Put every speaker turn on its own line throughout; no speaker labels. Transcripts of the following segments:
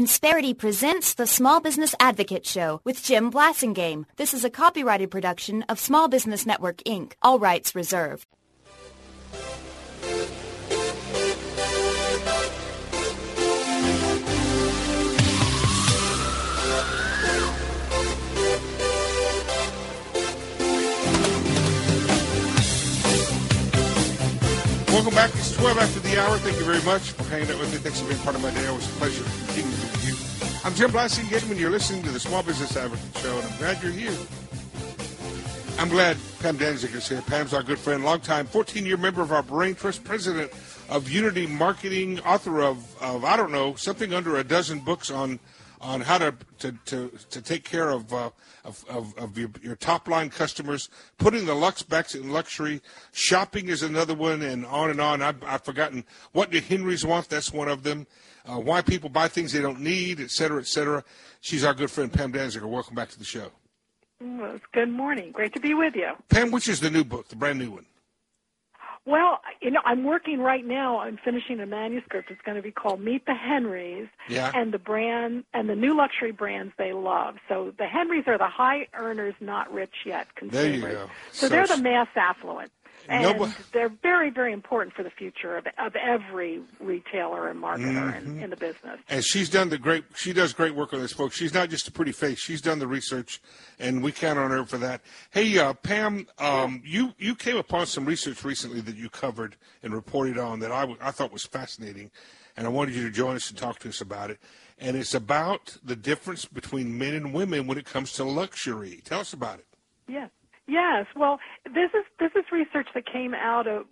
Insperity presents the Small Business Advocate Show with Jim Blasingame. This is a copyrighted production of Small Business Network, Inc., all rights reserved.
Welcome back. It's 12 after the hour. Thank you very much for hanging out with me. Thanks for being part of my day. Always a pleasure to continue with you. I'm Jim Blasingame, and you're listening to the Small Business Advocate Show, and I'm glad you're here. I'm glad Pam Danzig is here. Pam's our good friend, longtime 14-year member of our Brain Trust, president of Unity Marketing, author of I don't know, something under a dozen books on how to take care of your top line customers, putting the Lux back in luxury. Shopping is another one, and on and on. I've forgotten what do Henrys want. That's one of them. Why people buy things they don't need, et cetera, et cetera. She's our good friend, Pam Danziger. Welcome back to the show.
Well, good morning. Great to be with you.
Pam, which is the new book, the brand new one?
Well, I'm working right now. I'm finishing a manuscript. It's going to be called Meet the Henrys, and the brand and the new luxury brands they love. So the Henrys are the high earners, not rich yet consumers.
There you go.
So they're the mass affluent. And they're very, very important for the future of every retailer and marketer in the business.
And she does great work on this, folks. She's not just a pretty face. She's done the research, and we count on her for that. Hey, Pam, you came upon some research recently that you covered and reported on that I thought was fascinating, and I wanted you to join us and talk to us about it. And it's about the difference between men and women when it comes to luxury. Tell us about it.
Yes. Well, this is research that came out of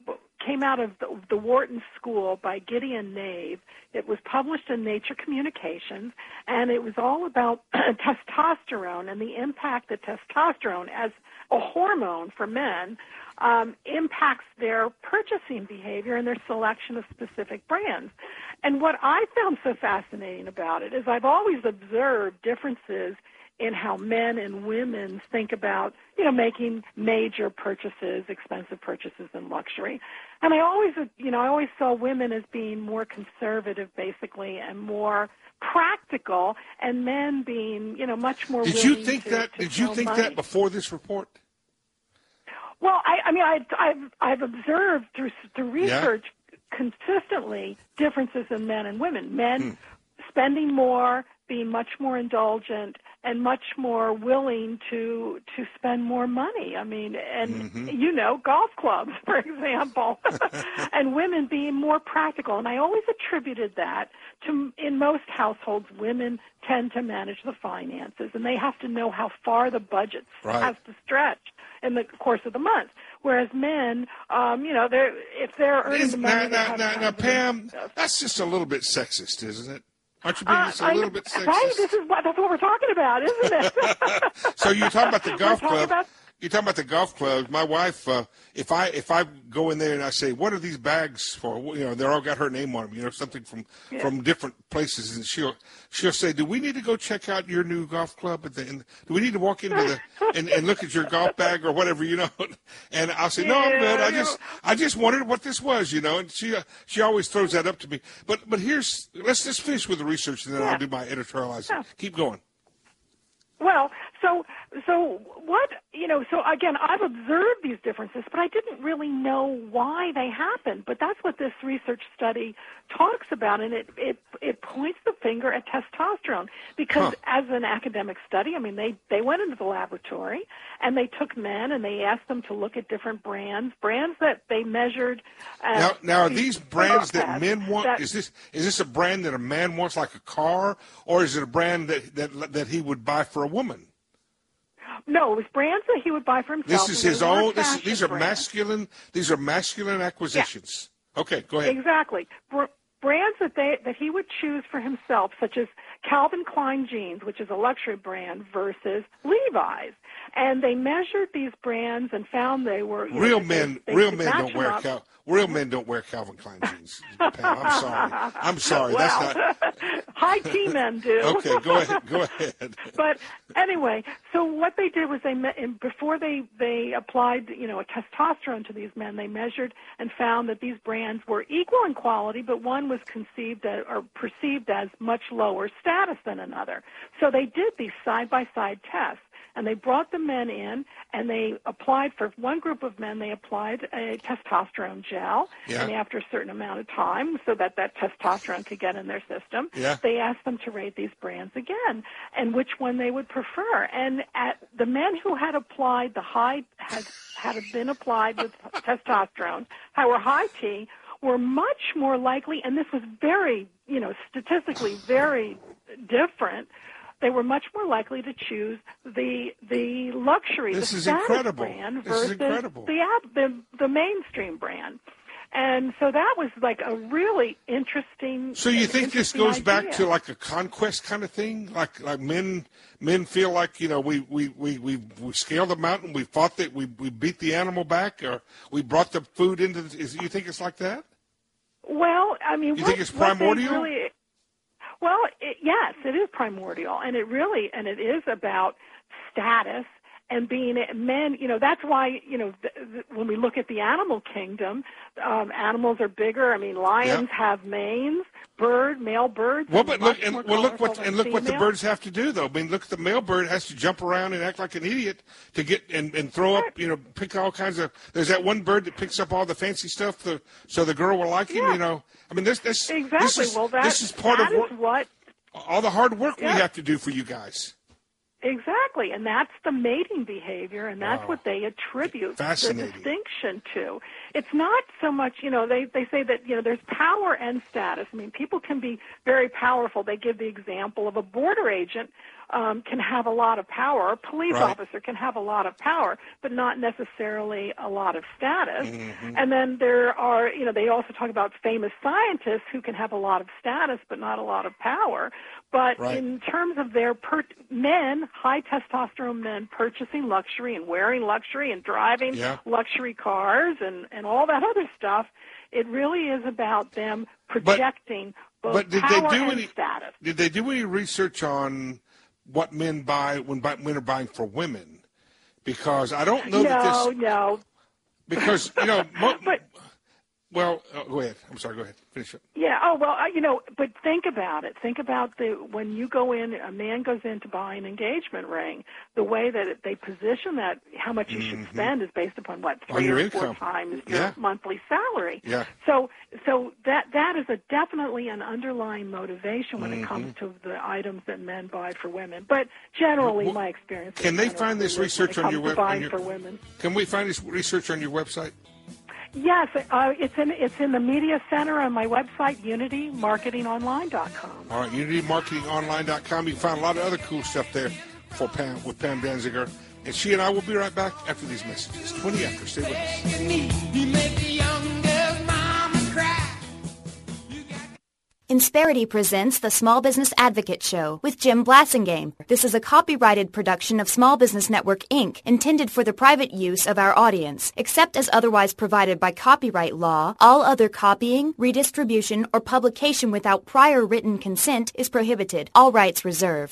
the Wharton School by Gideon Nave. It was published in Nature Communications, and it was all about testosterone and the impact that testosterone, as a hormone for men, impacts their purchasing behavior and their selection of specific brands. And what I found so fascinating about it is I've always observed differences in how men and women think about, making major purchases, expensive purchases in luxury. And I always saw women as being more conservative, basically, and more practical, and men being, much more willing to
Did you think that before this report?
Well, I've observed through research consistently differences in men and women. Men spending more, being much more indulgent, and much more willing to spend more money. Golf clubs, for example, and women being more practical. And I always attributed that to, in most households, women tend to manage the finances, and they have to know how far the budget has to stretch in the course of the month. Whereas men, if they're earning the money...
Now, Pam, that's just a little bit sexist, isn't it? Aren't you being just a little bit sexist?
Right, that's what we're talking about, isn't it?
So you're talking about the golf club. You're talking about the golf club. My wife, if I go in there and I say, "What are these bags for?" They're all got her name on them. Something from different places, and she'll say, "Do we need to go check out your new golf club? Do we need to walk into and look at your golf bag or whatever?" And I'll say, "No, I'm good. I just wondered what this was." And she always throws that up to me. But let's just finish with the research, and then I'll do my editorializing. Yeah. Keep going.
Well, so what, so again, I've observed these differences, but I didn't really know why they happened. But that's what this research study talks about, and it points the finger at testosterone. Because as an academic study, they went into the laboratory, and they took men, and they asked them to look at different brands that they measured.
Now, are these brands that men want? Is this a brand that a man wants, like a car, or is it a brand that he would buy for a woman?
No, it was brands that he would buy for himself.
This is his own. These are masculine. These are masculine acquisitions. Yeah. Okay, go ahead.
Exactly. Brands that he would choose for himself, such as Calvin Klein jeans, which is a luxury brand, versus Levi's. And they measured these brands and found they were
real men don't wear Calvin Klein jeans. Pam, I'm sorry.
Well,
that's not.
High tea men do.
Okay, go ahead.
But anyway, so what they did was before they applied a testosterone to these men, they measured and found that these brands were equal in quality, but one was conceived as, or perceived as much lower status than another. So they did these side-by-side tests. And they brought the men in, and they applied, for one group of men, they applied a testosterone gel.
Yeah.
And after a certain amount of time, so that testosterone could get in their system,
yeah.
they asked them to rate these brands again and which one they would prefer. And the men who had applied had been applied with testosterone, were high T, were much more likely, and this was very, statistically very different. They were much more likely to choose the luxury, the status brand versus the mainstream brand. And so that was like a really interesting.
So you think this goes
idea.
back to like a conquest kind of thing? Like men feel like, we scaled the mountain, we fought that, we beat the animal back, or we brought the food into. You think it's like that?
Well, I mean,
you think it's primordial?
Well, yes, it is primordial, and it is about status and being men. That's why, when we look at the animal kingdom, animals are bigger. I mean, lions have manes, male birds.
Well, but look what the birds have to do, though. I mean, look, the male bird has to jump around and act like an idiot to get and throw up, pick all kinds of. There's that one bird that picks up all the fancy stuff, so the girl will like him. I mean, this
exactly.
This is part of what all the hard work we have to do for you guys.
Exactly, and that's the mating behavior, and that's what they attribute the distinction to. It's not so much, they say that, there's power and status. I mean, people can be very powerful. They give the example of a border agent can have a lot of power. A police officer can have a lot of power, but not necessarily a lot of status. Mm-hmm. And then there are, they also talk about famous scientists who can have a lot of status, but not a lot of power. But in terms of their men, high testosterone men purchasing luxury and wearing luxury and driving luxury cars and all that other stuff, it really is about them projecting both power and status.
Did they do any research on what men buy when men are buying for women? Because I don't know that this...
No.
Because, well, go ahead. I'm sorry. Go ahead. Finish it.
Yeah. Oh, well, but think about it. Think about when you go in, a man goes in to buy an engagement ring, the way that they position that, how much you should spend is based upon what, 3 or 4 times your monthly salary.
Yeah.
So that is definitely an underlying motivation when it comes to the items that men buy for women. But generally, my experience.
Can they find this research on your website?
For women.
Can we find this research on your website?
Yes, it's in the media center on my website, unitymarketingonline.com.
All right, unitymarketingonline.com. You can find a lot of other cool stuff there with Pam Danziger. And she and I will be right back after these messages. 20 after. Stay with us.
Insperity presents the Small Business Advocate Show with Jim Blasingame. This is a copyrighted production of Small Business Network, Inc., intended for the private use of our audience. Except as otherwise provided by copyright law, all other copying, redistribution, or publication without prior written consent is prohibited. All rights reserved.